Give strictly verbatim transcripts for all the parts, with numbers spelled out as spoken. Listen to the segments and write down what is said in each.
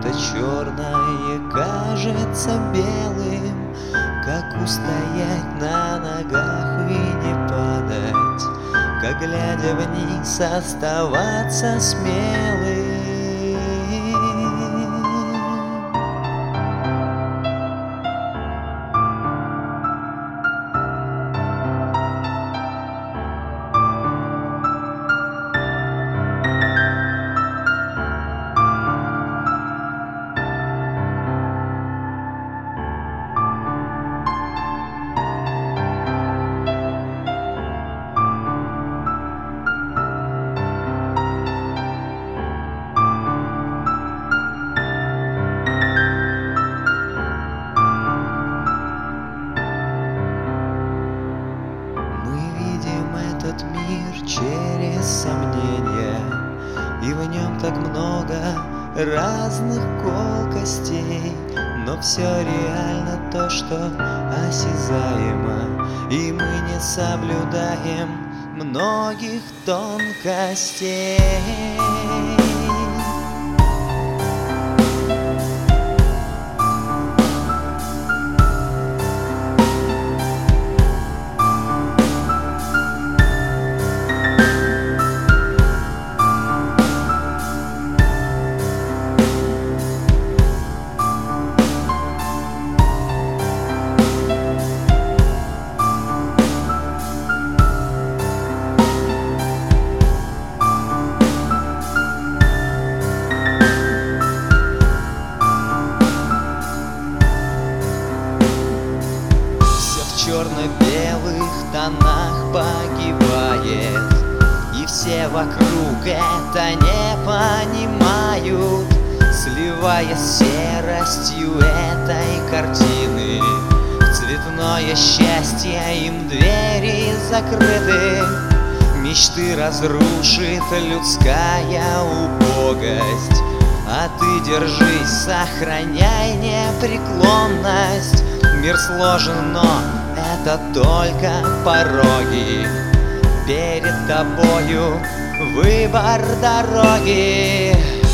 что черное кажется белым, как устоять на ногах и не падать, как, глядя вниз, оставаться смелым. Этот мир через сомнения, и в нем так много разных колкостей, но все реально то, что осязаемо, и мы не соблюдаем многих тонкостей. Черно-белых тонах погибает, и все вокруг это не понимают, сливаясь с серостью этой картины. В цветное счастье им двери закрыты, мечты разрушит людская убогость. А ты держись, сохраняй непреклонность. Мир сложен, но это только пороги. Перед тобою выбор дороги.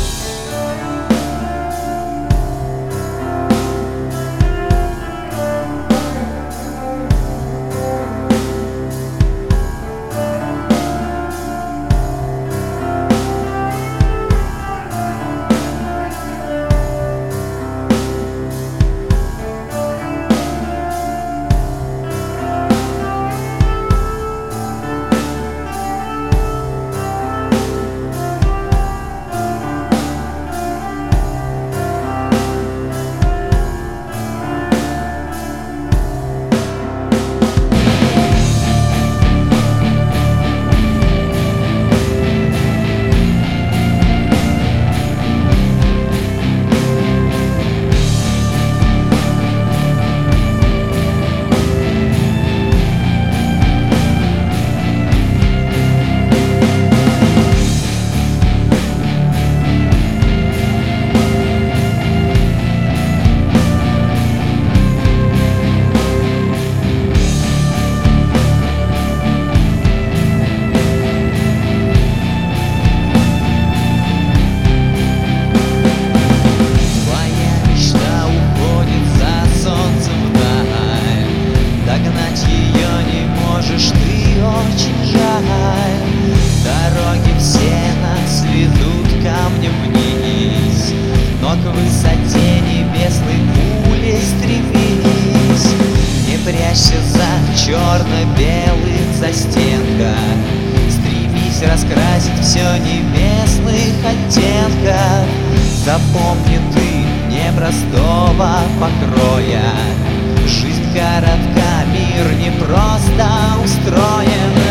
К высоте небесной пулей стремись. Не прячься за черно-белых застенках, стремись раскрасить все небесных оттенков. Запомни ты непростого покроя, жизнь коротка, мир не просто устроен.